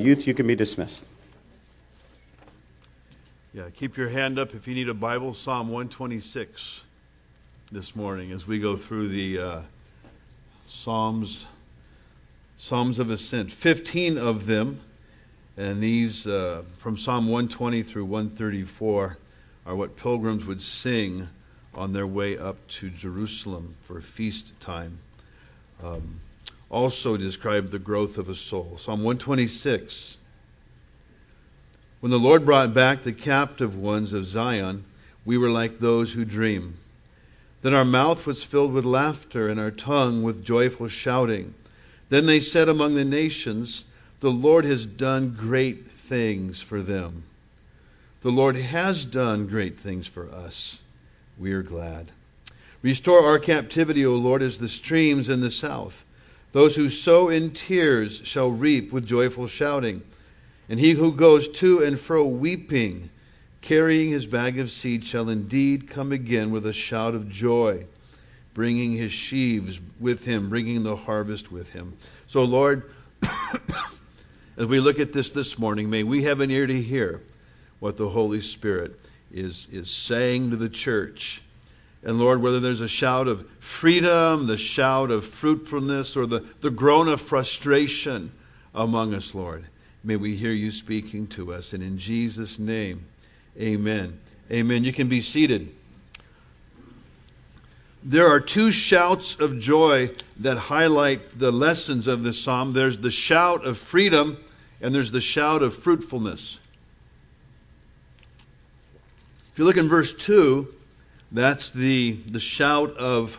Youth, you can be dismissed. Yeah, keep your hand up if you need a Bible. Psalm 126 this morning as we go through the Psalms of Ascent. 15 of them, and these from Psalm 120 through 134 are what pilgrims would sing on their way up to Jerusalem for feast time. Also describe the growth of a soul. Psalm 126. When the Lord brought back the captive ones of Zion, we were like those who dream. Then our mouth was filled with laughter and our tongue with joyful shouting. Then they said among the nations, the Lord has done great things for them. The Lord has done great things for us. We are glad. Restore our captivity, O Lord, as the streams in the south. Those who sow in tears shall reap with joyful shouting. And he who goes to and fro weeping, carrying his bag of seed, shall indeed come again with a shout of joy, bringing his sheaves with him, bringing the harvest with him. So, Lord, as we look at this morning, may we have an ear to hear what the Holy Spirit is saying to the church. And Lord, whether there's a shout of freedom, the shout of fruitfulness, or the groan of frustration among us, Lord, may we hear you speaking to us. And in Jesus' name, amen. Amen. You can be seated. There are two shouts of joy that highlight the lessons of this psalm. There's the shout of freedom, and there's the shout of fruitfulness. If you look in verse 2, that's the shout of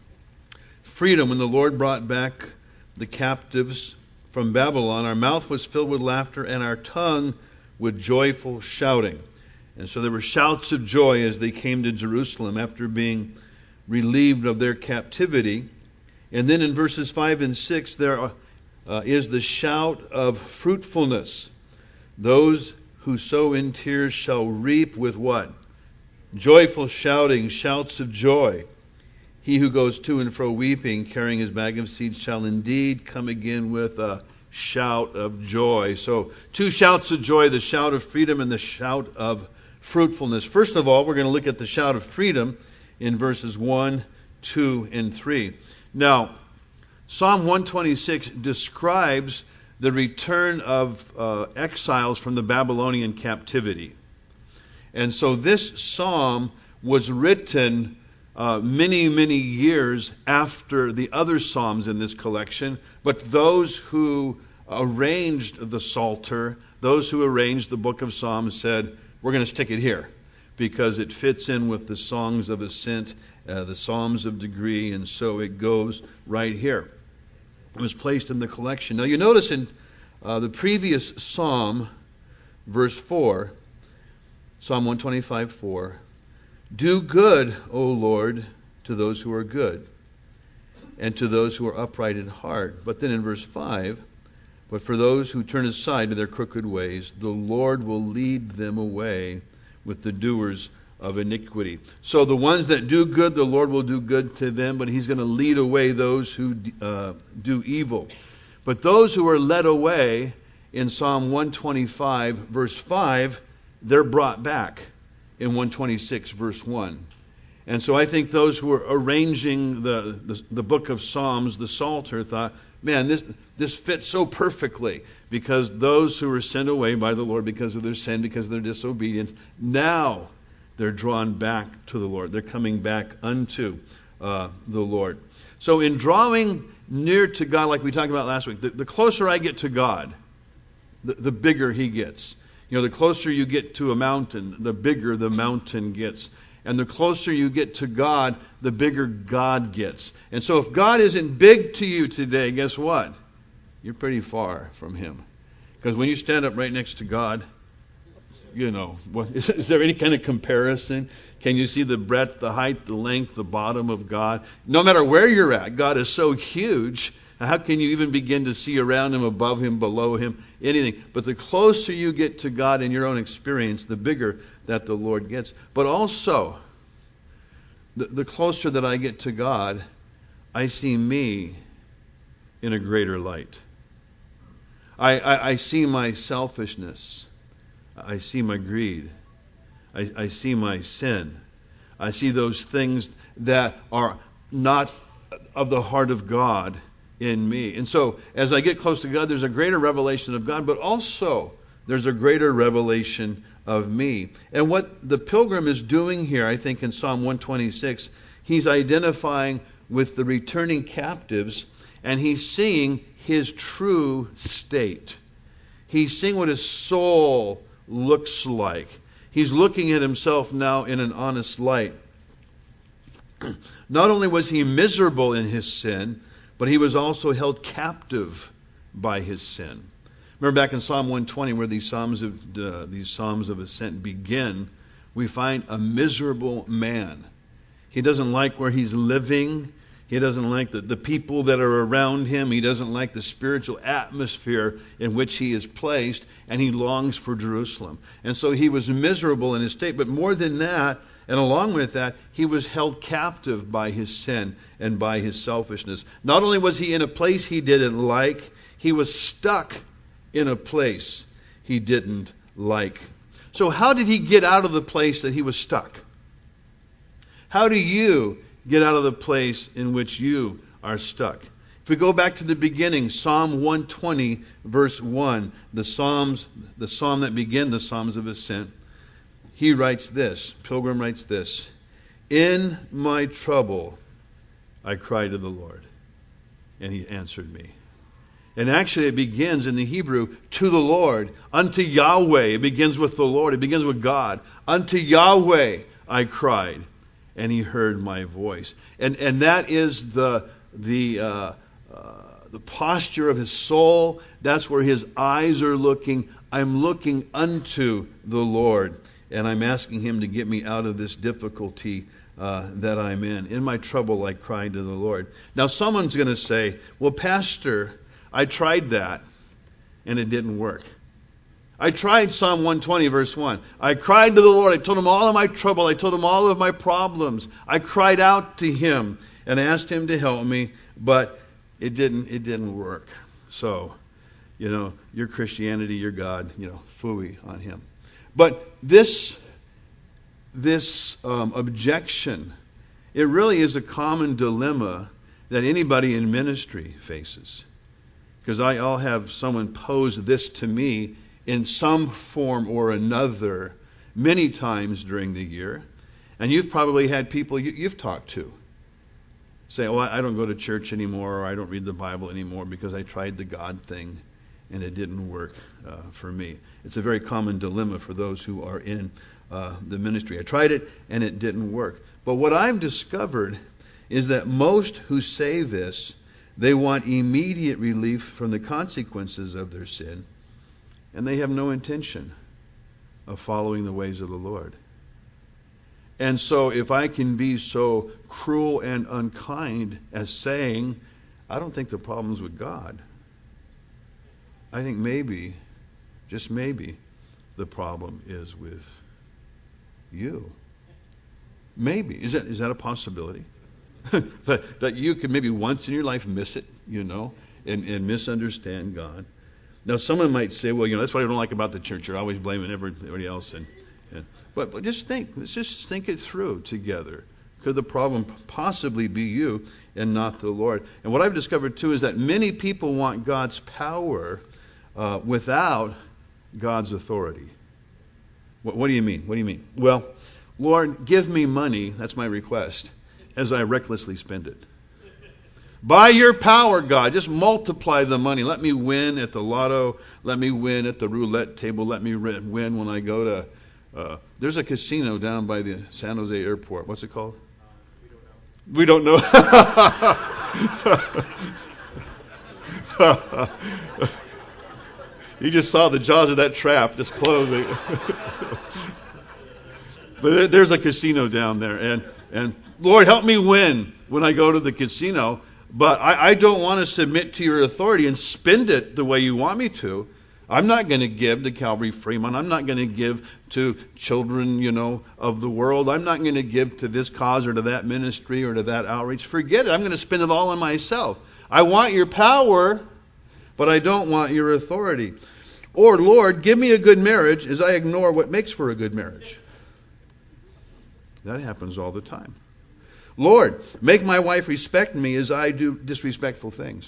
freedom when the Lord brought back the captives from Babylon. Our mouth was filled with laughter and our tongue with joyful shouting. And so there were shouts of joy as they came to Jerusalem after being relieved of their captivity. And then in verses 5 and 6 there is the shout of fruitfulness. Those who sow in tears shall reap with what? Joyful shouting, shouts of joy. He who goes to and fro weeping, carrying his bag of seed, shall indeed come again with a shout of joy. So, two shouts of joy, the shout of freedom and the shout of fruitfulness. First of all, we're going to look at the shout of freedom in verses 1, 2, and 3. Now, Psalm 126 describes the return of exiles from the Babylonian captivity. And so this psalm was written many, many years after the other psalms in this collection. But those who arranged the Psalter, those who arranged the book of Psalms said, we're going to stick it here because it fits in with the songs of ascent, the psalms of degree, and so it goes right here. It was placed in the collection. Now you notice in the previous psalm, verse 4, Psalm 125:4, do good, O Lord, to those who are good, and to those who are upright in heart. But then in verse 5, but for those who turn aside to their crooked ways, the Lord will lead them away with the doers of iniquity. So the ones that do good, the Lord will do good to them, but He's going to lead away those who do evil. But those who are led away in Psalm 125, verse 5, they're brought back in 126, verse 1. And so I think those who were arranging the book of Psalms, the Psalter, thought, man, this fits so perfectly, because those who were sent away by the Lord because of their sin, because of their disobedience, now they're drawn back to the Lord. They're coming back unto the Lord. So in drawing near to God, like we talked about last week, the closer I get to God, the bigger He gets. You know, the closer you get to a mountain, the bigger the mountain gets. And the closer you get to God, the bigger God gets. And so if God isn't big to you today, guess what? You're pretty far from Him. Because when you stand up right next to God, you know, is there any kind of comparison? Can you see the breadth, the height, the length, the bottom of God? No matter where you're at, God is so huge. How can you even begin to see around Him, above Him, below Him, anything? But the closer you get to God in your own experience, the bigger that the Lord gets. But also, the closer that I get to God, I see me in a greater light. I see my selfishness. I see my greed. I see my sin. I see those things that are not of the heart of God in me. And so, as I get close to God, there's a greater revelation of God, but also there's a greater revelation of me. And what the pilgrim is doing here, I think in Psalm 126, he's identifying with the returning captives, and he's seeing his true state. He's seeing what his soul looks like. He's looking at himself now in an honest light. Not only was he miserable in his sin, but he was also held captive by his sin. Remember back in Psalm 120 where these Psalms of Ascent begin, we find a miserable man. He doesn't like where he's living. He doesn't like the people that are around him. He doesn't like the spiritual atmosphere in which he is placed, and he longs for Jerusalem. And so he was miserable in his state. But more than that, and along with that, he was held captive by his sin and by his selfishness. Not only was he in a place he didn't like, he was stuck in a place he didn't like. So how did he get out of the place that he was stuck? How do you get out of the place in which you are stuck? If we go back to the beginning, Psalm 120, verse 1, the psalm that begin the Psalms of Ascent, he writes this, Pilgrim writes this, "In my trouble I cried to the Lord, and he answered me." And actually it begins in the Hebrew, to the Lord, unto Yahweh. It begins with the Lord. It begins with God. Unto Yahweh I cried, and he heard my voice. And that is the posture of his soul. That's where his eyes are looking. I'm looking unto the Lord, and I'm asking him to get me out of this difficulty that I'm in. In my trouble, I cried to the Lord. Now, someone's going to say, well, Pastor, I tried that, and it didn't work. I tried Psalm 120, verse 1. I cried to the Lord. I told him all of my trouble. I told him all of my problems. I cried out to him and asked him to help me, but it didn't work. So, your Christianity, your God, phooey on him. But this objection, it really is a common dilemma that anybody in ministry faces. Because I'll have someone pose this to me in some form or another many times during the year. And you've probably had people you've talked to say, oh, I don't go to church anymore, or I don't read the Bible anymore because I tried the God thing and it didn't work for me. It's a very common dilemma for those who are in the ministry. I tried it and it didn't work. But what I've discovered is that most who say this, they want immediate relief from the consequences of their sin, and they have no intention of following the ways of the Lord. And so if I can be so cruel and unkind as saying, I don't think the problem's with God. I think maybe, just maybe, the problem is with you. Maybe. Is that a possibility? that you could maybe once in your life miss it, and misunderstand God. Now, someone might say, well, that's what I don't like about the church. You're always blaming everybody else. But just think. Let's just think it through together. Could the problem possibly be you and not the Lord? And what I've discovered, too, is that many people want God's power without God's authority. What do you mean? What do you mean? Well, Lord, give me money. That's my request. As I recklessly spend it. By your power, God, just multiply the money. Let me win at the lotto. Let me win at the roulette table. Let me win when I go to... there's a casino down by the San Jose airport. What's it called? We don't know. You just saw the jaws of that trap just closing. But there's a casino down there. And Lord, help me win when I go to the casino. But I don't want to submit to your authority and spend it the way you want me to. I'm not going to give to Calvary Fremont. I'm not going to give to children, of the world. I'm not going to give to this cause or to that ministry or to that outreach. Forget it. I'm going to spend it all on myself. I want your power, but I don't want your authority. Or, Lord, give me a good marriage as I ignore what makes for a good marriage. That happens all the time. Lord, make my wife respect me as I do disrespectful things.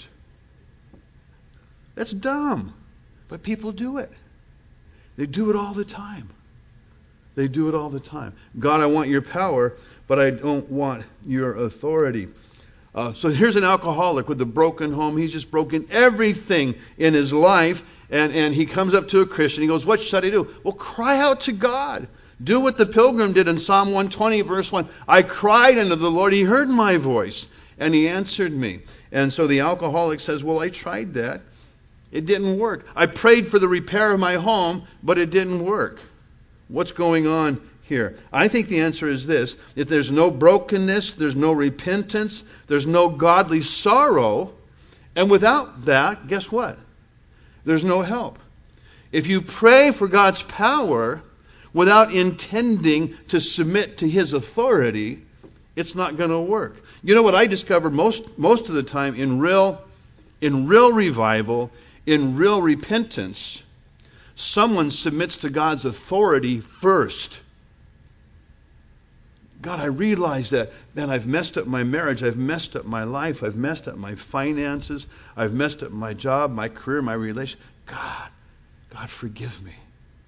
That's dumb, but people do it. They do it all the time. They do it all the time. God, I want your power, but I don't want your authority. So here's an alcoholic with a broken home. He's just broken everything in his life. And he comes up to a Christian. He goes, what should I do? Well, cry out to God. Do what the pilgrim did in Psalm 120, verse 1. I cried unto the Lord. He heard my voice, and he answered me. And so the alcoholic says, well, I tried that. It didn't work. I prayed for the repair of my home, but it didn't work. What's going on here? I think the answer is this. If there's no brokenness, there's no repentance, there's no godly sorrow, and without that, guess what? There's no help. If you pray for God's power without intending to submit to His authority, it's not going to work. You know what I discover most of the time in real revival, in real repentance, someone submits to God's authority first. God, I realize that, man, I've messed up my marriage, I've messed up my life, I've messed up my finances, I've messed up my job, my career, my relation. God, forgive me.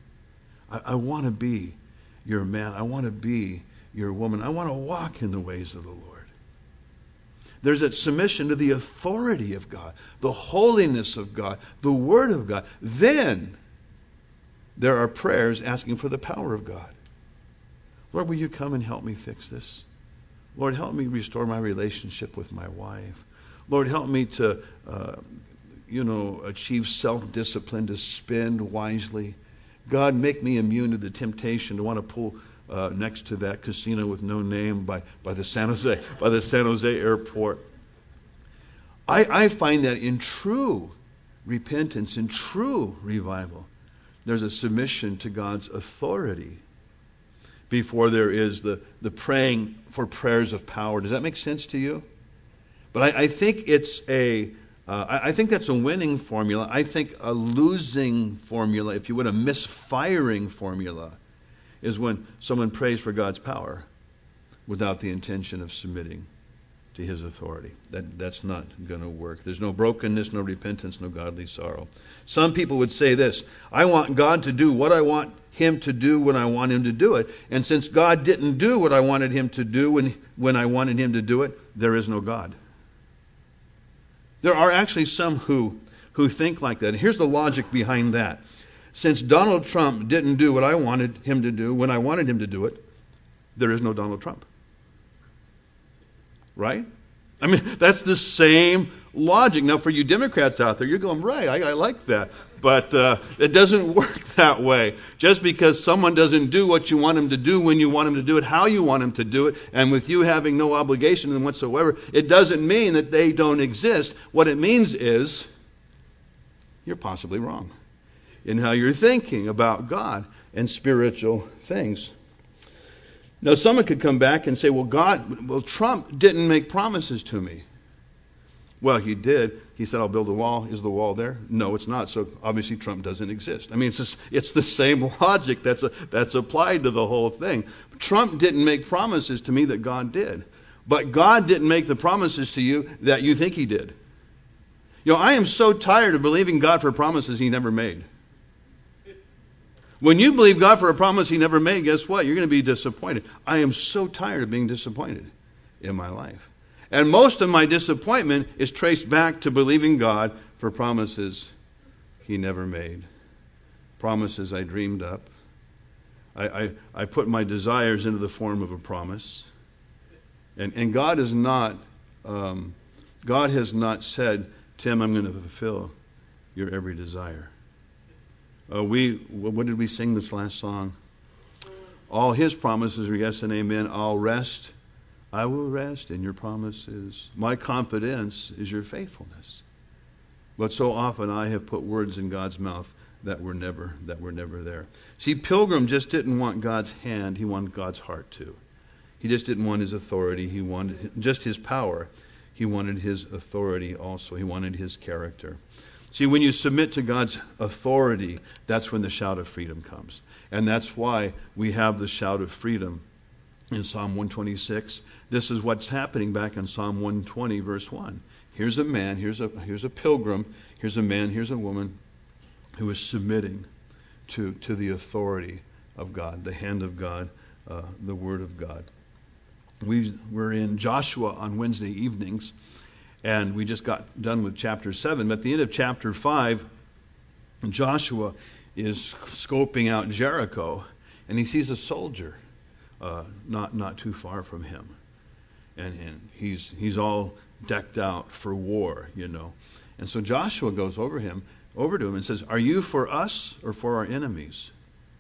I want to be your man. I want to be your woman. I want to walk in the ways of the Lord. There's that submission to the authority of God, the holiness of God, the Word of God. Then there are prayers asking for the power of God. Lord, will you come and help me fix this? Lord, help me restore my relationship with my wife. Lord, help me to, achieve self-discipline, to spend wisely. God, make me immune to the temptation to want to pull next to that casino with no name by the San Jose airport. I find that in true repentance, in true revival, there's a submission to God's authority before there is the praying for prayers of power. Does that make sense to you? But I think it's I think that's a winning formula. I think a losing formula, if you would, a misfiring formula, is when someone prays for God's power without the intention of submitting to His authority. That's not going to work. There's no brokenness, no repentance, no godly sorrow. Some people would say this: I want God to do what I want Him to do when I want Him to do it. And since God didn't do what I wanted Him to do when I wanted Him to do it, there is no God. There are actually some who think like that. Here's the logic behind that. Since Donald Trump didn't do what I wanted him to do when I wanted him to do it, there is no Donald Trump. Right? I mean, that's the same logic. Now, for you Democrats out there, you're going, right, I like that. But it doesn't work that way. Just because someone doesn't do what you want him to do when you want him to do it, how you want him to do it, and with you having no obligation in whatsoever, it doesn't mean that they don't exist. What it means is you're possibly wrong in how you're thinking about God and spiritual things. Now, someone could come back and say, well, Trump didn't make promises to me. Well, he did. He said, I'll build a wall. Is the wall there? No, it's not. So obviously Trump doesn't exist. I mean, it's the same logic that's applied to the whole thing. Trump didn't make promises to me that God did. But God didn't make the promises to you that you think He did. You know, I am so tired of believing God for promises He never made. When you believe God for a promise He never made, guess what? You're going to be disappointed. I am so tired of being disappointed in my life. And most of my disappointment is traced back to believing God for promises He never made. Promises I dreamed up. I put my desires into the form of a promise. And God is not, God has not said, Tim, I'm going to fulfill your every desire. What did we sing this last song? All His promises are yes and amen. I'll rest. I will rest in your promises. My confidence is your faithfulness. But so often I have put words in God's mouth that were never there. See, Pilgrim just didn't want God's hand. He wanted God's heart too. He just didn't want His authority. He wanted just His power. He wanted His authority also. He wanted His character. See, when you submit to God's authority, that's when the shout of freedom comes. And that's why we have the shout of freedom in Psalm 126. This is what's happening back in Psalm 120, verse 1. Here's a man, here's a pilgrim, here's a man, here's a woman who is submitting to the authority of God, the hand of God, the Word of God. We're in Joshua on Wednesday evenings, and we just got done with chapter 7. But at the end of chapter 5, Joshua is scoping out Jericho, and he sees a soldier not too far from him. And he's all decked out for war, And so Joshua goes over to him and says, "Are you for us or for our enemies?"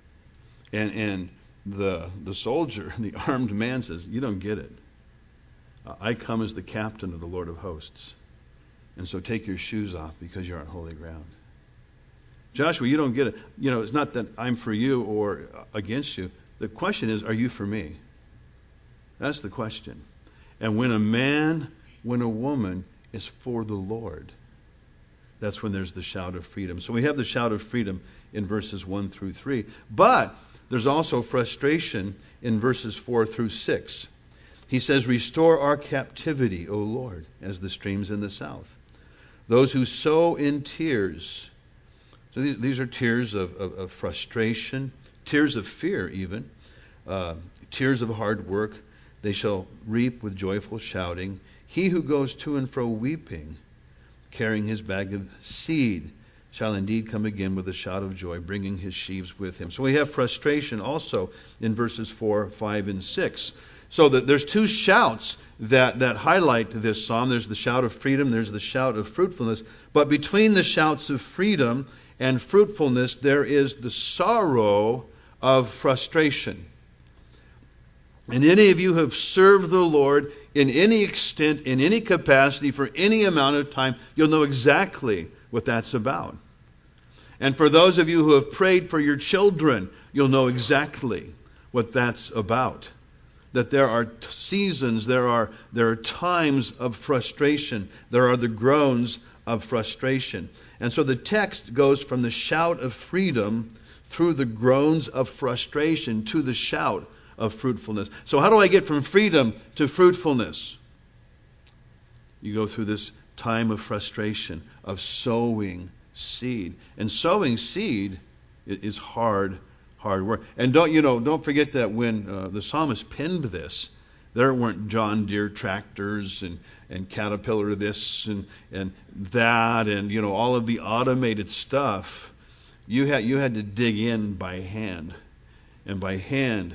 And the soldier, the armed man, says, "You don't get it. I come as the captain of the Lord of hosts. And so take your shoes off because you're on holy ground." Joshua, you don't get it. It's not that I'm for you or against you. The question is, are you for me? That's the question. And when a woman is for the Lord, that's when there's the shout of freedom. So we have the shout of freedom in verses 1 through 3. But there's also frustration in verses 4 through 6. He says, "Restore our captivity, O Lord, as the streams in the south. Those who sow in tears." So these are tears of frustration, tears of fear even, tears of hard work. They shall reap with joyful shouting. He who goes to and fro weeping, carrying his bag of seed, shall indeed come again with a shout of joy, bringing his sheaves with him. So we have frustration also in verses 4, 5, and 6. So there's two shouts that highlight this psalm. There's the shout of freedom, there's the shout of fruitfulness. But between the shouts of freedom and fruitfulness, there is the sorrow of frustration. And any of you who have served the Lord in any extent, in any capacity, for any amount of time, you'll know exactly what that's about. And for those of you who have prayed for your children, you'll know exactly what that's about. That there are seasons, there are times of frustration. There are the groans of frustration. And so the text goes from the shout of freedom through the groans of frustration to the shout of fruitfulness. So how do I get from freedom to fruitfulness? You go through this time of frustration, of sowing seed. And sowing seed is hard work. And don't forget that when the psalmist penned this, there weren't John Deere tractors and Caterpillar this and that and all of the automated stuff. You had to dig in by hand, and by hand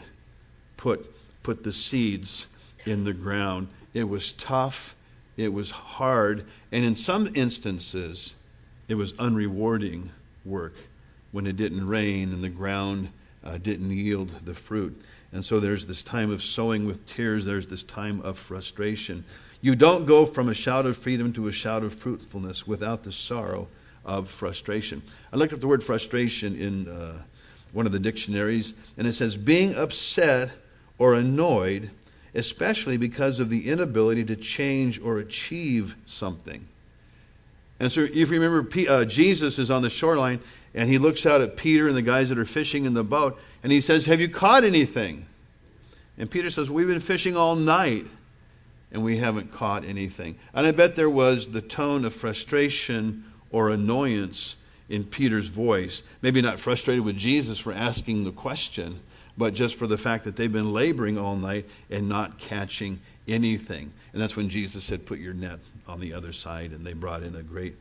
put the seeds in the ground. It was tough, it was hard, and in some instances it was unrewarding work when it didn't rain and the ground didn't yield the fruit. And so there's this time of sowing with tears, there's this time of frustration. You don't go from a shout of freedom to a shout of fruitfulness without the sorrow of frustration. I looked up the word frustration in one of the dictionaries, and it says being upset or annoyed, especially because of the inability to change or achieve something. And so if you remember, Jesus is on the shoreline, and he looks out at Peter and the guys that are fishing in the boat, and he says, "Have you caught anything?" And Peter says, "We've been fishing all night, and we haven't caught anything." And I bet there was the tone of frustration or annoyance in Peter's voice. Maybe not frustrated with Jesus for asking the question, but just for the fact that they've been laboring all night and not catching anything. And that's when Jesus said, "Put your net on the other side," and they brought in a great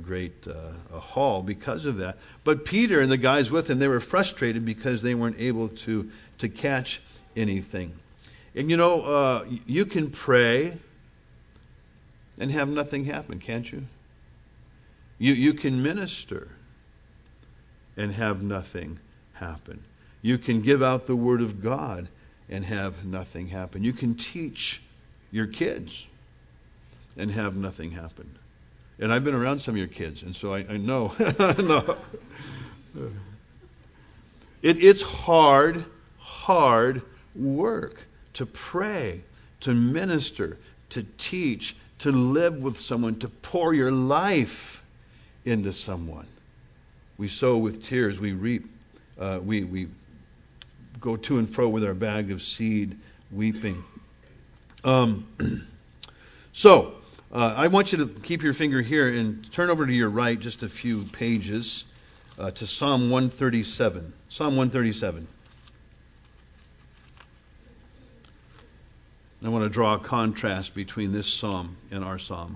haul because of that. But Peter and the guys with him, they were frustrated because they weren't able to catch anything. And you can pray and have nothing happen, can't you? You can minister and have nothing happen. You can give out the Word of God and have nothing happen. You can teach your kids and have nothing happen. And I've been around some of your kids, and so I know. No. It's hard work to pray, to minister, to teach, to live with someone, to pour your life into someone. We sow with tears, we reap. We go to and fro with our bag of seed, weeping. So, I want you to keep your finger here and turn over to your right just a few pages to Psalm 137. Psalm 137. I want to draw a contrast between this psalm and our psalm.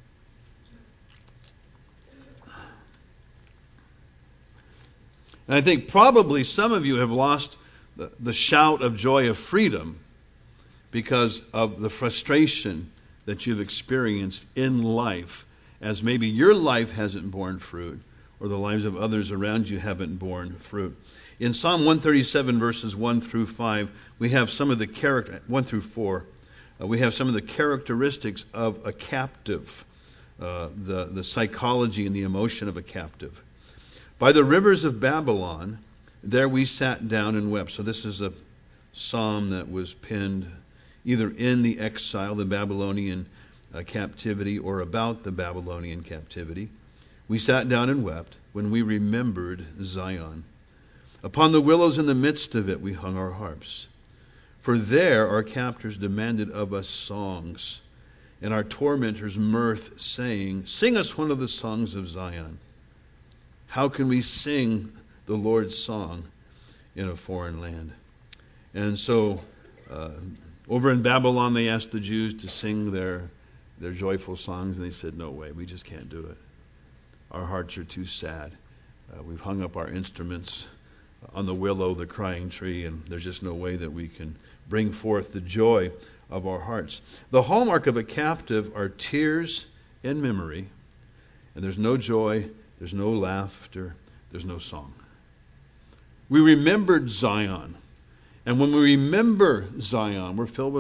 And I think probably some of you have lost the shout of joy of freedom because of the frustration that you've experienced in life, as maybe your life hasn't borne fruit or the lives of others around you haven't borne fruit. In Psalm 137 verses 1 through 5, we have some of the 1 through 4, we have some of the characteristics of a captive, the psychology and the emotion of a captive. By the rivers of Babylon, there we sat down and wept. So this is a psalm that was penned either in the exile, the Babylonian captivity, or about the Babylonian captivity. We sat down and wept when we remembered Zion. Upon the willows in the midst of it we hung our harps. For there our captors demanded of us songs, and our tormentors mirth, saying, "Sing us one of the songs of Zion." How can we sing the Lord's song in a foreign land? And so, over in Babylon, they asked the Jews to sing their joyful songs, and they said, "No way, we just can't do it. Our hearts are too sad. We've hung up our instruments on the willow, the crying tree, and there's just no way that we can bring forth the joy of our hearts." The hallmark of a captive are tears and memory, and there's no joy, there's no laughter, there's no song. We remembered Zion. And when we remember Zion, we're filled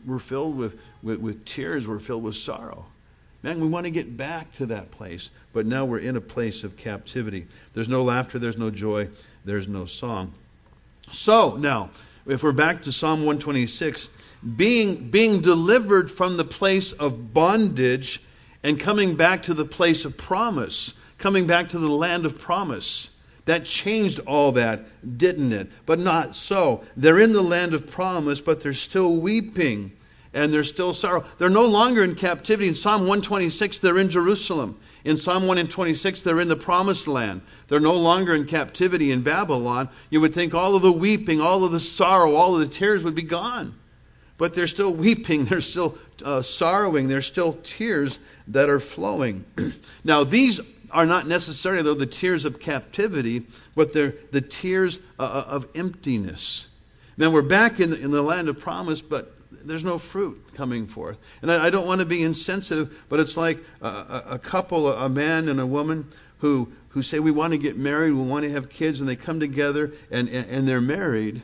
with tears, we're filled with sorrow. Man, we want to get back to that place, but now we're in a place of captivity. There's no laughter, there's no joy, there's no song. So now, if we're back to Psalm 126, being delivered from the place of bondage and coming back to the place of promise, coming back to the land of promise. That changed all that, didn't it? But not so. They're in the land of promise, but they're still weeping and there's still sorrow. They're no longer in captivity. In Psalm 126, they're in Jerusalem. In Psalm 126, they're in the promised land. They're no longer in captivity in Babylon. You would think all of the weeping, all of the sorrow, all of the tears would be gone. But they're still weeping. They're still sorrowing. There's still tears that are flowing. Now, these are not necessarily, though, the tears of captivity, but they're the tears of emptiness. Then we're back in the land of promise, but there's no fruit coming forth. And I don't want to be insensitive, but it's like a couple, a man and a woman, who say, we want to get married, we want to have kids, and they come together and they're married,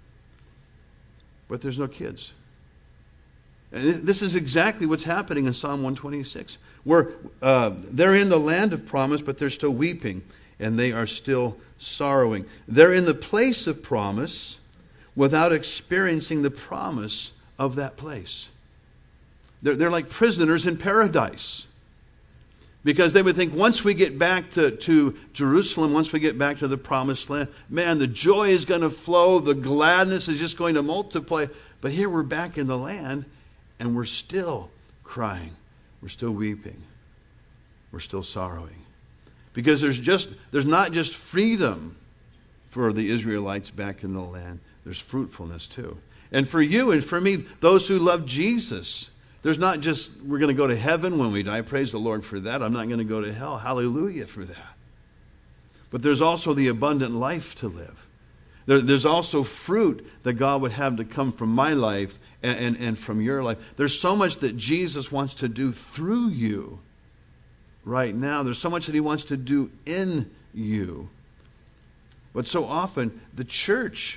but there's no kids. And this is exactly what's happening in Psalm 126. They're in the land of promise, but they're still weeping, and they are still sorrowing. They're in the place of promise without experiencing the promise of that place. They're like prisoners in paradise. Because they would think once we get back to Jerusalem, once we get back to the promised land, man, the joy is going to flow, the gladness is just going to multiply. But here we're back in the land, and we're still crying. We're still weeping. We're still sorrowing. Because there's not just freedom for the Israelites back in the land. There's fruitfulness too. And for you and for me, those who love Jesus, there's not just we're going to go to heaven when we die. Praise the Lord for that. I'm not going to go to hell. Hallelujah for that. But there's also the abundant life to live. There's also fruit that God would have to come from my life and from your life. There's so much that Jesus wants to do through you right now. There's so much that he wants to do in you. But so often, the church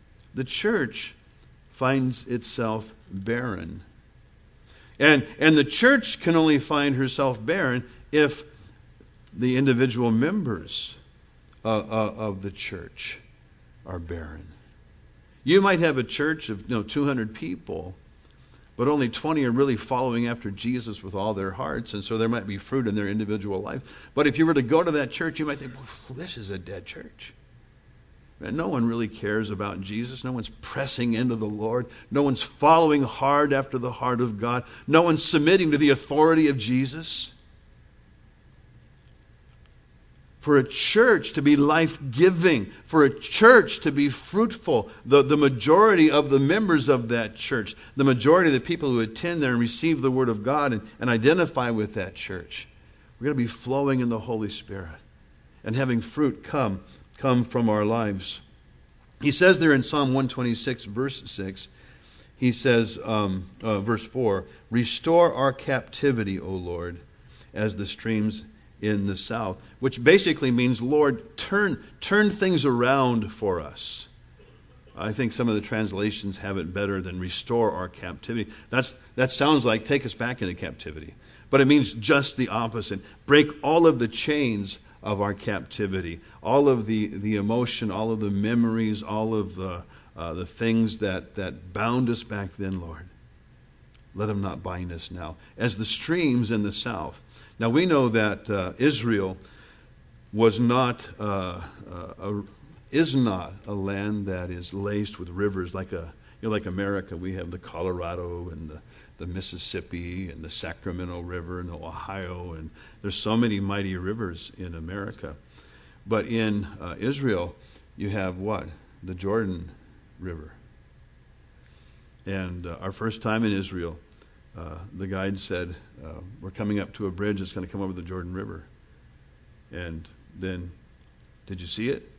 finds itself barren. And the church can only find herself barren if the individual members of the church are barren. You might have a church of 200 people, but only 20 are really following after Jesus with all their hearts, and so there might be fruit in their individual life. But if you were to go to that church, you might think, well, this is a dead church. And no one really cares about Jesus. No one's pressing into the Lord. No one's following hard after the heart of God. No one's submitting to the authority of Jesus. For a church to be life-giving, for a church to be fruitful, the majority of the members of that church, the majority of the people who attend there and receive the Word of God and identify with that church, we're going to be flowing in the Holy Spirit and having fruit come from our lives. He says there in Psalm 126, verse 6, he says, verse 4, "Restore our captivity, O Lord, as the streams in the south," which basically means, Lord, turn things around for us. I think some of the translations have it better than restore our captivity. That sounds like take us back into captivity. But it means just the opposite. Break all of the chains of our captivity, all of the emotion, all of the memories, all of the things that bound us back then, Lord. Let them not bind us now. As the streams in the south. Now we know that Israel is not a land that is laced with rivers like America. We have the Colorado and the Mississippi and the Sacramento River and the Ohio, and there's so many mighty rivers in America. But in Israel, you have what? The Jordan River. And our first time in Israel, the guide said, we're coming up to a bridge that's going to come over the Jordan River. And then, did you see it?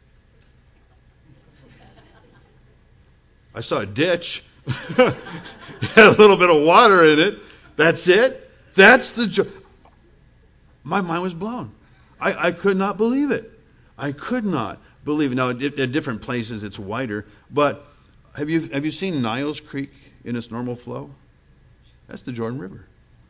I saw a ditch. Had a little bit of water in it. That's it. That's my mind was blown. I could not believe it. I could not believe it. Now, at different places it's wider, but have you seen Niles Creek in its normal flow? That's the Jordan River.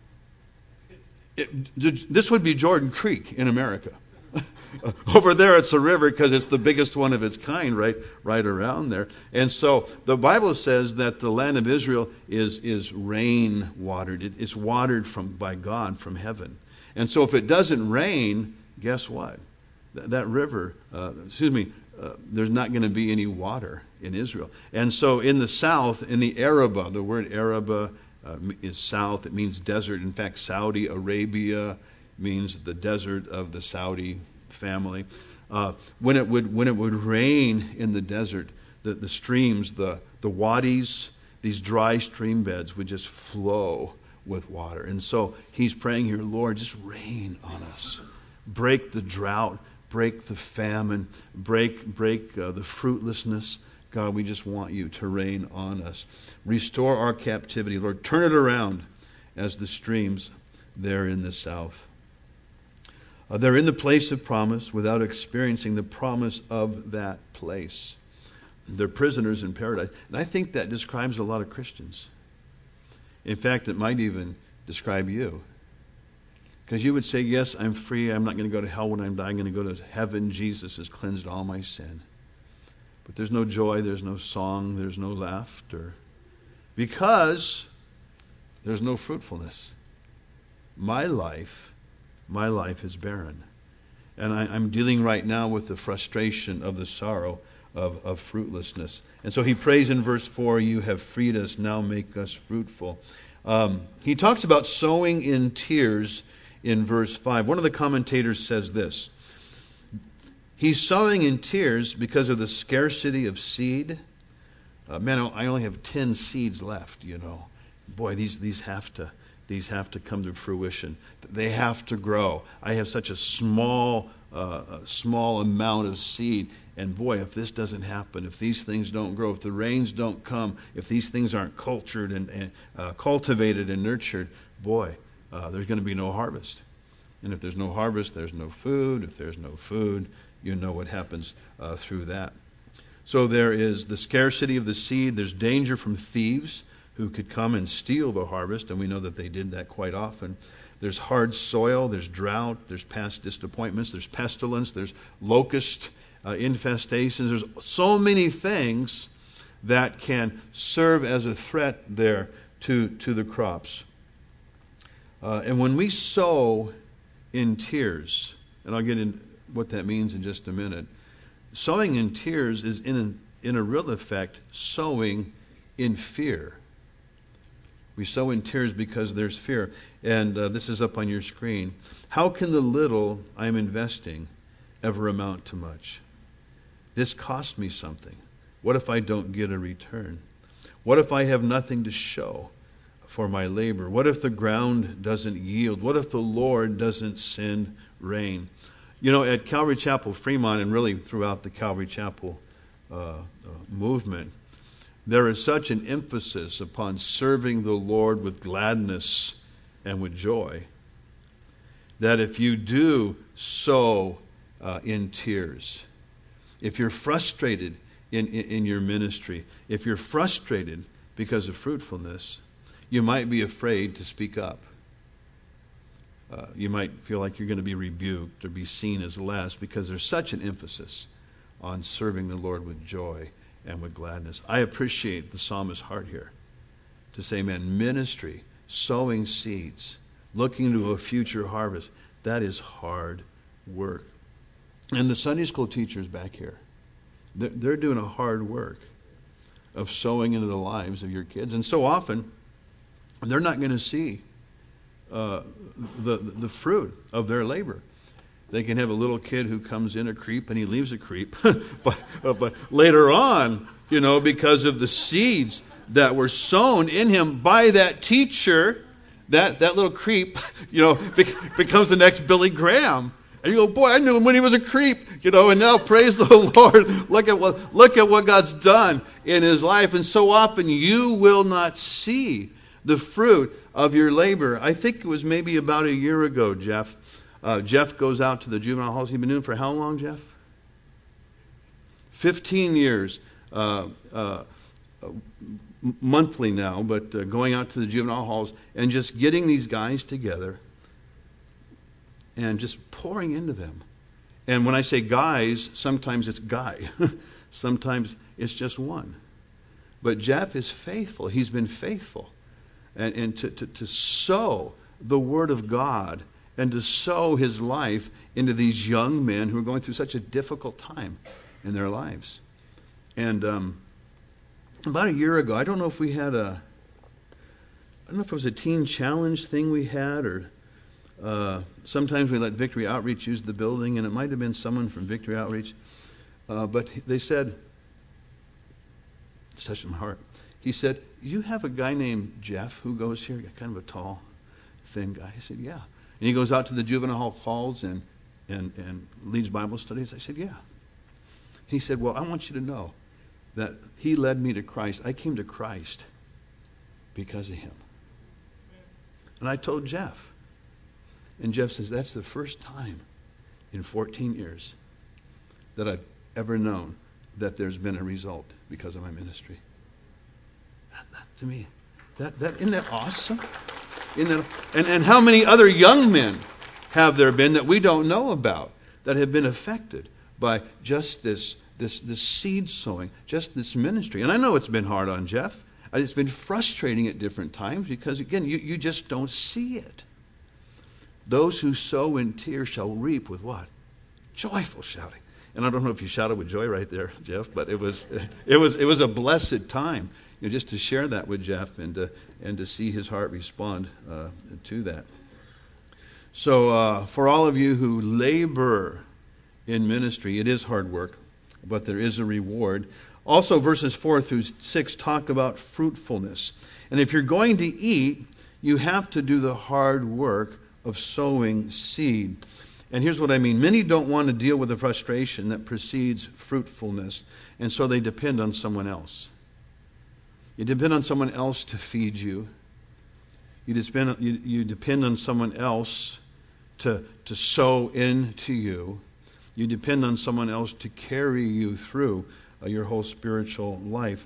This would be Jordan Creek in America. Over there it's a river because it's the biggest one of its kind right around there. And so the Bible says that the land of Israel is rain watered. It's watered by God from heaven. And so if it doesn't rain, guess what? That river, there's not going to be any water in Israel. And so in the south, in the Arabah, the word Arabah is south. It means desert. In fact, Saudi Arabia means the desert of the Saudi family. When it would rain in the desert, the streams, the wadis, these dry stream beds would just flow with water. And so he's praying here, Lord, just rain on us. Break the drought, break the famine, break the fruitlessness. God, we just want you to rain on us. Restore our captivity, Lord. Turn it around as the streams there in the south. They're in the place of promise without experiencing the promise of that place. They're prisoners in paradise. And I think that describes a lot of Christians. In fact, it might even describe you. Because you would say, yes, I'm free. I'm not going to go to hell when I'm dying. I'm going to go to heaven. Jesus has cleansed all my sin. But there's no joy. There's no song. There's no laughter. Because there's no fruitfulness. My life is barren. And I'm dealing right now with the frustration of the sorrow of fruitlessness. And so he prays in verse 4, you have freed us, now make us fruitful. He talks about sowing in tears in verse 5. One of the commentators says this. He's sowing in tears because of the scarcity of seed. Man, I only have 10 seeds left, you know. Boy, these have to come to fruition. They have to grow. I have such a small amount of seed. And boy, if this doesn't happen, if these things don't grow, if the rains don't come, if these things aren't cultured and cultivated and nurtured, boy, there's going to be no harvest. And if there's no harvest, there's no food. If there's no food, you know what happens through that. So there is the scarcity of the seed. There's danger from thieves who could come and steal the harvest, and we know that they did that quite often. There's hard soil, there's drought, there's past disappointments, there's pestilence, there's locust infestations. There's so many things that can serve as a threat there to the crops. And when we sow in tears, and I'll get into what that means in just a minute, sowing in tears is in a real effect sowing in fear. We sow in tears because there's fear. And this is up on your screen. How can the little I'm investing ever amount to much? This cost me something. What if I don't get a return? What if I have nothing to show for my labor? What if the ground doesn't yield? What if the Lord doesn't send rain? You know, at Calvary Chapel Fremont, and really throughout the Calvary Chapel movement, there is such an emphasis upon serving the Lord with gladness and with joy that if you do sow in tears, if you're frustrated in your ministry, if you're frustrated because of fruitfulness, you might be afraid to speak up. You might feel like you're going to be rebuked or be seen as less because there's such an emphasis on serving the Lord with joy and with gladness. I appreciate the psalmist's heart here to say, man, ministry, sowing seeds, looking to a future harvest, that is hard work. And the Sunday school teachers back here, they're doing a hard work of sowing into the lives of your kids. And so often, they're not going to see the fruit of their labor. They can have a little kid who comes in a creep and he leaves a creep. but later on, you know, because of the seeds that were sown in him by that teacher, that little creep, you know, becomes the next Billy Graham. And you go, boy, I knew him when he was a creep, you know, and now praise the Lord. Look at what God's done in his life. And so often you will not see the fruit of your labor. I think it was maybe about a year ago, Jeff. Jeff goes out to the juvenile halls. He's been doing for how long, Jeff? 15 years. Monthly now, but going out to the juvenile halls and just getting these guys together and just pouring into them. And when I say guys, sometimes it's guy. Sometimes it's just one. But Jeff is faithful. He's been faithful. And to sow the Word of God and to sow his life into these young men who are going through such a difficult time in their lives. And about a year ago, I don't know if we had I don't know if it was a teen challenge thing we had, or sometimes we let Victory Outreach use the building, and it might have been someone from Victory Outreach. But they said, it's touched my heart. He said, you have a guy named Jeff who goes here, kind of a tall, thin guy. I said, yeah. And he goes out to the juvenile halls and leads Bible studies. I said, yeah. He said, well, I want you to know that he led me to Christ. I came to Christ because of him. And I told Jeff. And Jeff says, that's the first time in 14 years that I've ever known that there's been a result because of my ministry. That to me, isn't that awesome? And how many other young men have there been that we don't know about that have been affected by just this seed sowing, just this ministry? And I know it's been hard on Jeff. It's been frustrating at different times because, again, you just don't see it. Those who sow in tears shall reap with what? Joyful shouting. And I don't know if you shouted with joy right there, Jeff, but it was a blessed time, you know, just to share that with Jeff and to see his heart respond to that. So for all of you who labor in ministry, it is hard work, but there is a reward. Also, verses 4 through 6 talk about fruitfulness. And if you're going to eat, you have to do the hard work of sowing seed. And here's what I mean. Many don't want to deal with the frustration that precedes fruitfulness, and so they depend on someone else. You depend on someone else to feed you. You depend on someone else to sow into you. You depend on someone else to carry you through your whole spiritual life.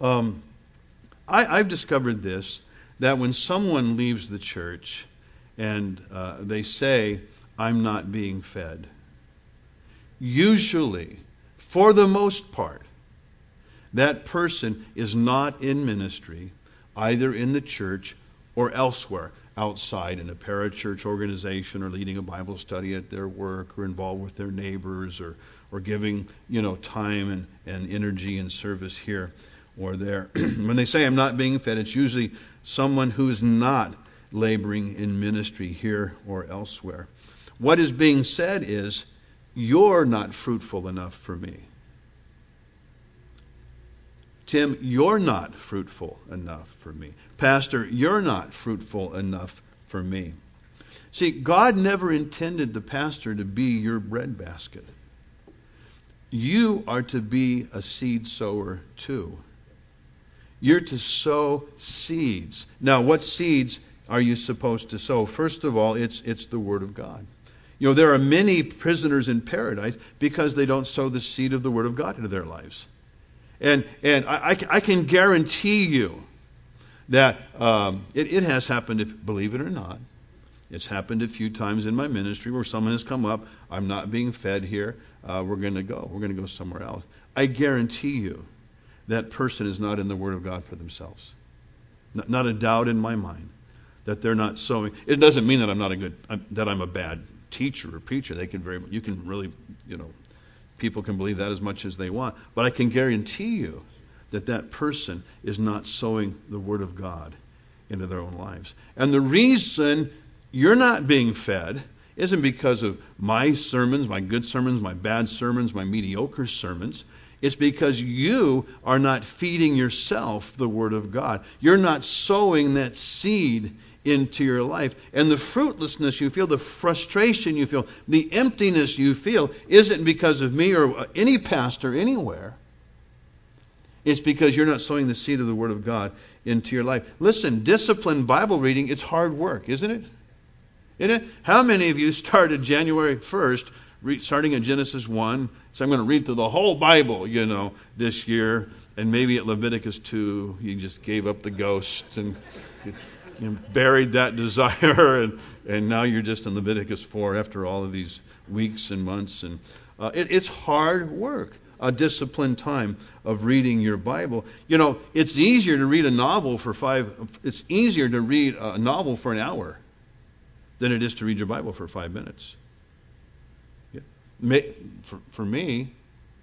I've discovered this, that when someone leaves the church and they say, I'm not being fed, usually, for the most part, that person is not in ministry, either in the church or elsewhere, outside in a parachurch organization, or leading a Bible study at their work, or involved with their neighbors, or giving, time and energy and service here or there. When they say I'm not being fed, it's usually someone who's not laboring in ministry here or elsewhere. What is being said is, you're not fruitful enough for me. Tim, you're not fruitful enough for me. Pastor, you're not fruitful enough for me. See, God never intended the pastor to be your breadbasket. You are to be a seed sower too. You're to sow seeds. Now, what seeds are you supposed to sow? First of all, it's the Word of God. There are many prisoners in paradise because they don't sow the seed of the Word of God into their lives. And I can guarantee you that it has happened, believe it or not. It's happened a few times in my ministry where someone has come up, I'm not being fed here, we're going to go. We're going to go somewhere else. I guarantee you that person is not in the Word of God for themselves. Not a doubt in my mind that they're not sowing. It doesn't mean that I'm a bad teacher or preacher. You can really, people can believe that as much as they want. But I can guarantee you that person is not sowing the Word of God into their own lives. And the reason you're not being fed isn't because of my sermons, my good sermons, my bad sermons, my mediocre sermons. It's because you are not feeding yourself the Word of God. You're not sowing that seed into your life. And the fruitlessness you feel, the frustration you feel, the emptiness you feel isn't because of me or any pastor anywhere. It's because you're not sowing the seed of the Word of God into your life. Listen, disciplined Bible reading, it's hard work, isn't it? Isn't it? How many of you started January 1st, starting at Genesis 1, so I'm going to read through the whole Bible, this year, and maybe at Leviticus 2, you just gave up the ghost and buried that desire, and now you're just in Leviticus 4 after all of these weeks and months. And it's hard work, a disciplined time of reading your Bible. It's easier to read a novel it's easier to read a novel for an hour than it is to read your Bible for 5 minutes. For me,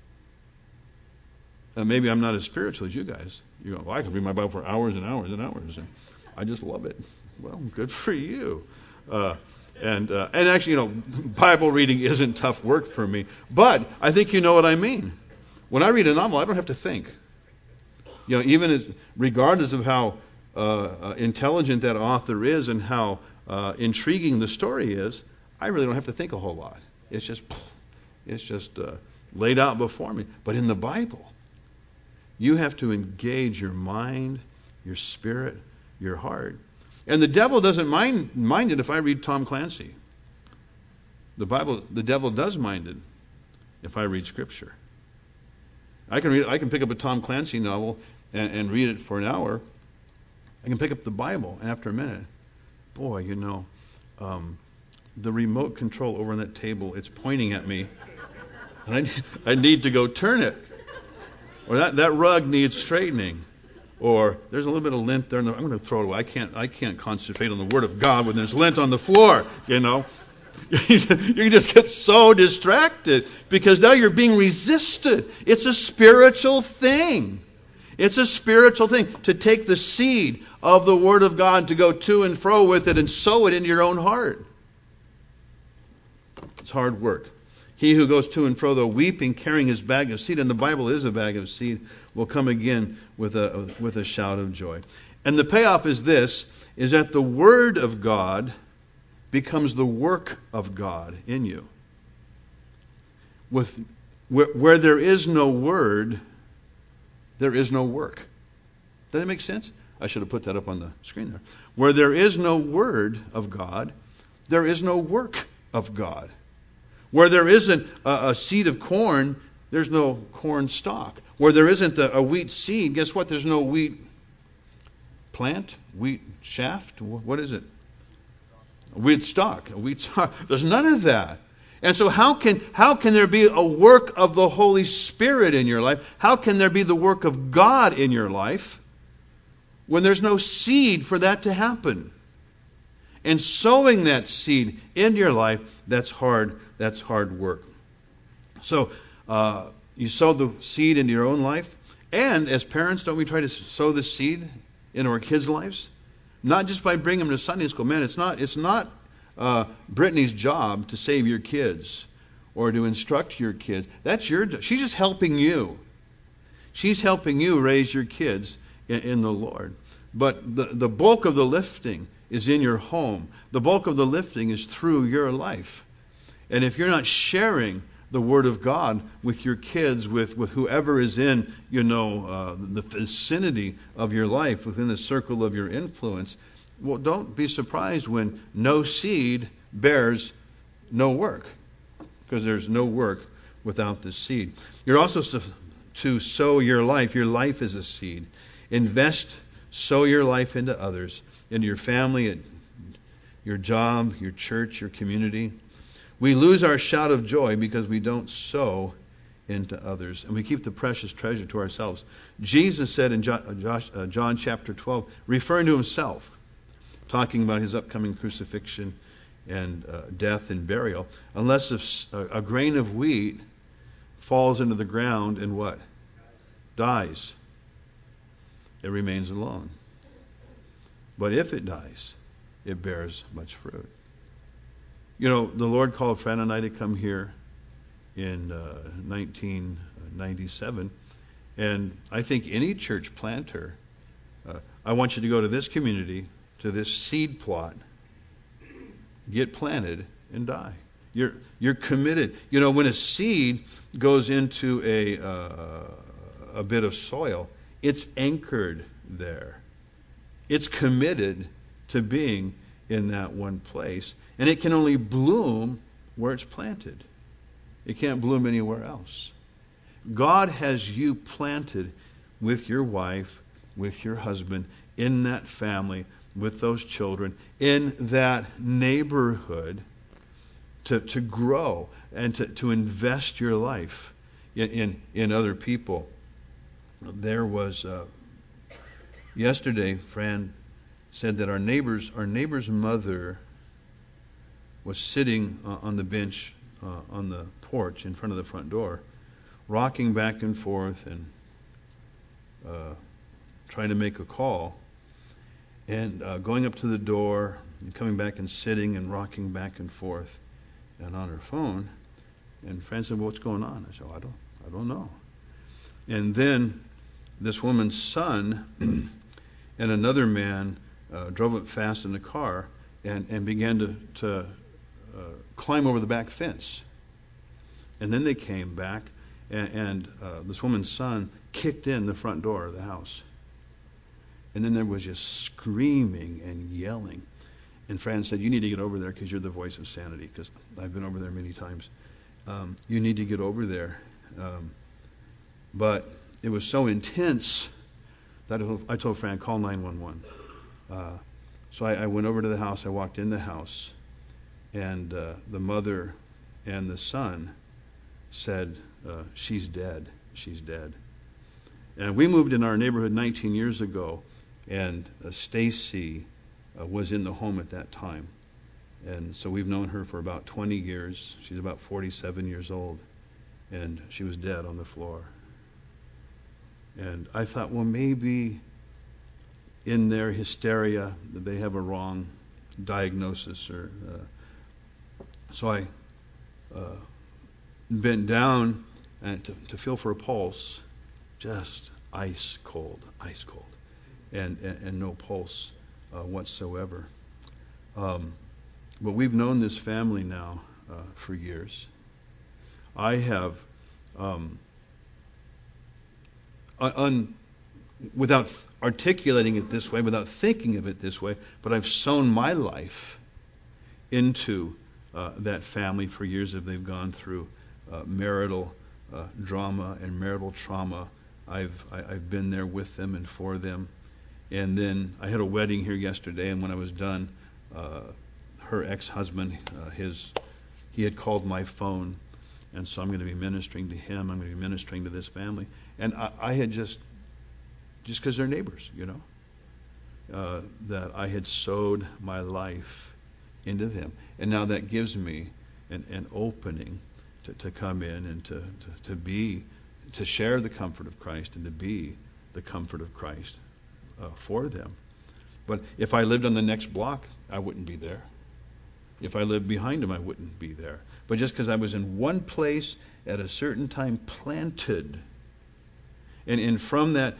maybe I'm not as spiritual as you guys. I can read my Bible for hours and hours and hours, and I just love it. Well, good for you. And actually, Bible reading isn't tough work for me, but I think you know what I mean. When I read a novel, I don't have to think. Even regardless of how intelligent that author is and how intriguing the story is, I really don't have to think a whole lot. It's just laid out before me. But in the Bible, you have to engage your mind, your spirit, your heart. And the devil doesn't mind it if I read Tom Clancy. The devil does mind it if I read Scripture. I can pick up a Tom Clancy novel and read it for an hour. I can pick up the Bible, and after a minute, boy, the remote control over on that table, it's pointing at me, and I need to go turn it. Or that rug needs straightening. Or there's a little bit of lint there, I'm going to throw it away. I can't concentrate on the Word of God when there's lint on the floor, You just get so distracted because now you're being resisted. It's a spiritual thing. It's a spiritual thing to take the seed of the Word of God, to go to and fro with it and sow it into your own heart. It's hard work. He who goes to and fro, though weeping, carrying his bag of seed, and the Bible is a bag of seed, will come again with a shout of joy. And the payoff is this, is that the Word of God becomes the work of God in you. Where there is no Word, there is no work. Does that make sense? I should have put that up on the screen there. Where there is no Word of God, there is no work of God. Where there isn't a seed of corn, there's no corn stalk. Where there isn't a wheat seed, guess what? There's no wheat plant, wheat shaft. What is it? A wheat stalk. A wheat stalk. There's none of that. And so how can there be a work of the Holy Spirit in your life? How can there be the work of God in your life when there's no seed for that to happen. And sowing that seed into your life, that's hard work. So you sow the seed into your own life. And as parents, don't we try to sow the seed into our kids' lives? Not just by bringing them to Sunday school. Man, it's not Brittany's job to save your kids or to instruct your kids. That's your job. She's just helping you. She's helping you raise your kids in the Lord. But the bulk of the lifting is in your home. The bulk of the lifting is through your life. And if you're not sharing the Word of God with your kids, with whoever is in, the vicinity of your life, within the circle of your influence, well, don't be surprised when no seed bears no work, because there's no work without the seed. You're also to sow your life. Your life is a seed. Sow your life into others, into your family, your job, your church, your community. We lose our shout of joy because we don't sow into others, and we keep the precious treasure to ourselves. Jesus said in John chapter 12, referring to himself, talking about his upcoming crucifixion and death and burial, unless a grain of wheat falls into the ground and what? Dies. It remains alone. But if it dies, it bears much fruit. The Lord called Fran and I to come here in 1997, and I think any church planter, I want you to go to this community, to this seed plot, get planted, and die. You're committed. When a seed goes into a bit of soil, it's anchored there. It's committed to being in that one place. And it can only bloom where it's planted. It can't bloom anywhere else. God has you planted with your wife, with your husband, in that family, with those children, in that neighborhood, to grow and to invest your life in other people. There was yesterday, Fran said that our neighbor's mother was sitting on the bench on the porch in front of the front door, rocking back and forth and trying to make a call, and going up to the door and coming back and sitting and rocking back and forth and on her phone. And Fran said, well, what's going on? I said, I don't know. And then this woman's son and another man drove up fast in the car and began to climb over the back fence. And then they came back, and this woman's son kicked in the front door of the house. And then there was just screaming and yelling. And Fran said, you need to get over there because you're the voice of sanity, because I've been over there many times. You need to get over there. But it was so intense that I told Fran, call 911. So I went over to the house. I walked in the house, and the mother and the son said, she's dead. She's dead. And we moved in our neighborhood 19 years ago, and Stacy was in the home at that time. And so we've known her for about 20 years. She's about 47 years old, and she was dead on the floor. And I thought, well, maybe in their hysteria that they have a wrong diagnosis, or so I bent down and to feel for a pulse, just ice cold, and no pulse whatsoever. But we've known this family now for years. I have, without articulating it this way, without thinking of it this way, but I've sown my life into that family for years as they've gone through marital drama and marital trauma. I've been there with them and for them. And then I had a wedding here yesterday, and when I was done, her ex-husband, he had called my phone, and so I'm going to be ministering to him. I'm going to be ministering to this family. And I had just because they're neighbors, that I had sowed my life into them. And now that gives me an opening to come in and to share the comfort of Christ and to be the comfort of Christ for them. But if I lived on the next block, I wouldn't be there. If I lived behind them, I wouldn't be there. But just because I was in one place at a certain time, planted, and from that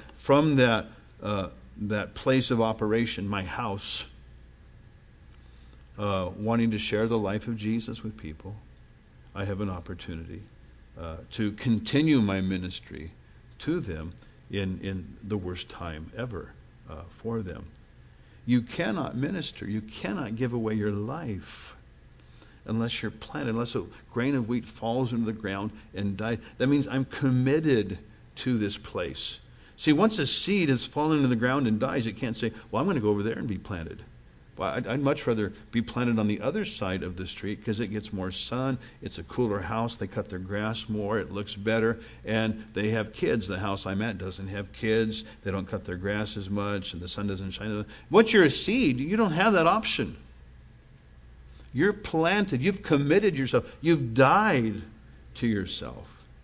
place of operation, my house, wanting to share the life of Jesus with people, I have an opportunity to continue my ministry to them in the worst time ever for them. You cannot minister, you cannot give away your life unless you're planted, unless a grain of wheat falls into the ground and dies. That means I'm committed to this place. See, once a seed has fallen into the ground and dies, it can't say, well, I'm going to go over there and be planted. Well, I'd much rather be planted on the other side of the street because it gets more sun, it's a cooler house, they cut their grass more, it looks better, and they have kids. The house I'm at doesn't have kids, they don't cut their grass as much, and the sun doesn't shine on them. Once you're a seed, you don't have that option. You're planted, you've committed yourself, you've died to yourself.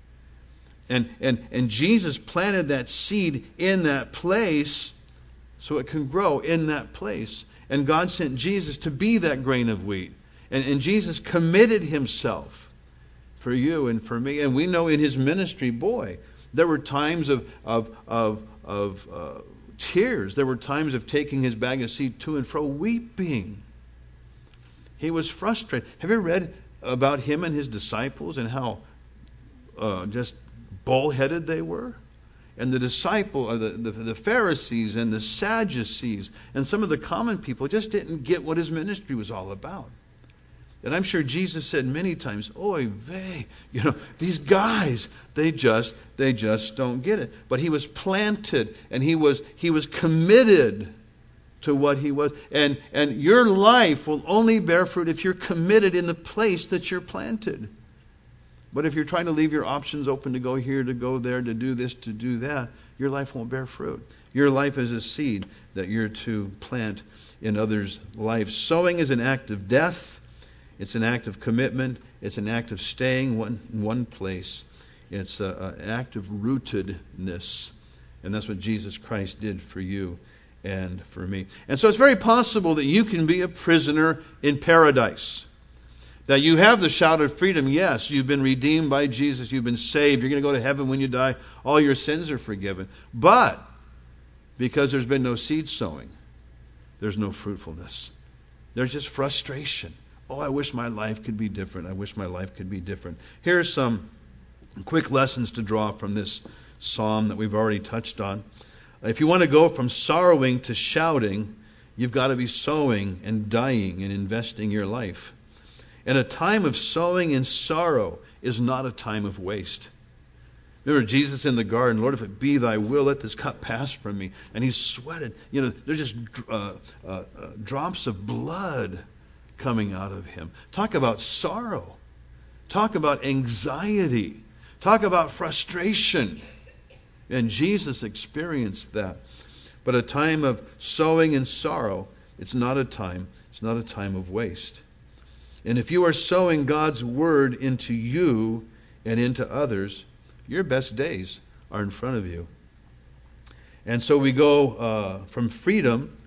And Jesus planted that seed in that place so it can grow in that place. And God sent Jesus to be that grain of wheat. And Jesus committed himself for you and for me. And we know in his ministry, boy, there were times of tears. There were times of taking his bag of seed to and fro, weeping. He was frustrated. Have you read about him and his disciples and how just bullheaded they were? And the the Pharisees and the Sadducees and some of the common people just didn't get what his ministry was all about. And I'm sure Jesus said many times, "Oy vey, these guys, they just don't get it." But he was planted and he was committed to what he was. And your life will only bear fruit if you're committed in the place that you're planted. But if you're trying to leave your options open to go here, to go there, to do this, to do that, your life won't bear fruit. Your life is a seed that you're to plant in others' lives. Sowing is an act of death. It's an act of commitment. It's an act of staying in one place. It's an act of rootedness. And that's what Jesus Christ did for you and for me. And so it's very possible that you can be a prisoner in paradise. That you have the shout of freedom. Yes, you've been redeemed by Jesus. You've been saved. You're going to go to heaven when you die. All your sins are forgiven. But because there's been no seed sowing, there's no fruitfulness. There's just frustration. Oh, I wish my life could be different. I wish my life could be different. Here's some quick lessons to draw from this psalm that we've already touched on. If you want to go from sorrowing to shouting, you've got to be sowing and dying and investing your life. And a time of sowing and sorrow is not a time of waste. Remember Jesus in the garden, Lord, if it be thy will, let this cup pass from me. And he sweated. There's just drops of blood coming out of him. Talk about sorrow. Talk about anxiety. Talk about frustration. And Jesus experienced that. But a time of sowing and sorrow, it's not a time of waste. And if you are sowing God's word into you and into others, your best days are in front of you. And so we go from freedom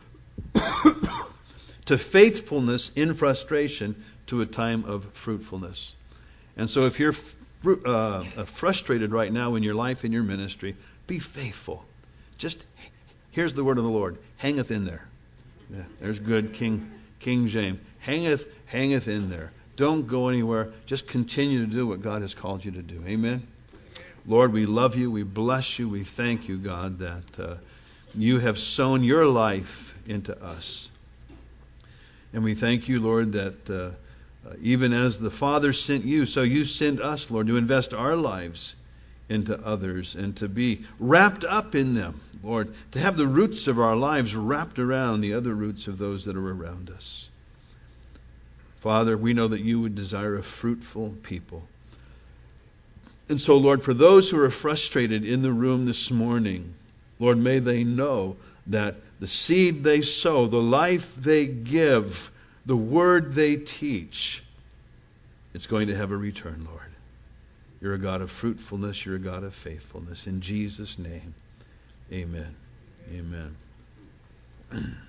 to faithfulness in frustration to a time of fruitfulness. And so if you're frustrated right now in your life, in your ministry, be faithful. Just, here's the word of the Lord. Hangeth in there. Yeah, there's good King James. Hangeth in there. Don't go anywhere. Just continue to do what God has called you to do. Amen? Lord, we love you. We bless you. We thank you, God, that you have sown your life into us. And we thank you, Lord, that even as the Father sent you, so you send us, Lord, to invest our lives into others and to be wrapped up in them, Lord, to have the roots of our lives wrapped around the other roots of those that are around us. Father, we know that you would desire a fruitful people. And so, Lord, for those who are frustrated in the room this morning, Lord, may they know that the seed they sow, the life they give, the word they teach, it's going to have a return, Lord. You're a God of fruitfulness. You're a God of faithfulness. In Jesus' name, amen. Amen.